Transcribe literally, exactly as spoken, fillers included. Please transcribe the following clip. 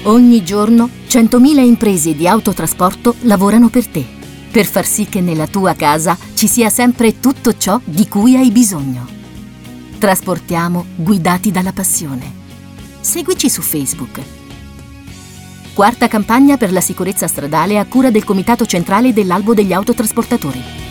Ogni giorno centomila imprese di autotrasporto lavorano per te, per far sì che nella tua casa ci sia sempre tutto ciò di cui hai bisogno. Trasportiamo guidati dalla passione. Seguici su Facebook. Quarta campagna per la sicurezza stradale a cura del Comitato Centrale dell'Albo degli Autotrasportatori.